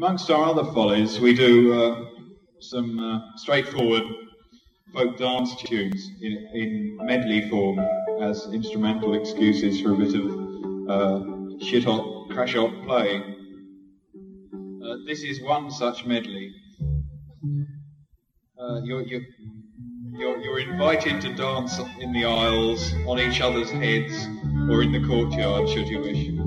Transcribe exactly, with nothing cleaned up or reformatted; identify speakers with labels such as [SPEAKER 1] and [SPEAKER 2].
[SPEAKER 1] amongst our other follies, we do uh, some uh, straightforward folk dance tunes in, in medley form as instrumental excuses for a bit of uh, shit-hot, crash-hot play. Uh, this is one such medley. Uh, you're, you're, you're, you're invited to dance in the aisles, on each other's heads, or in the courtyard, should you wish.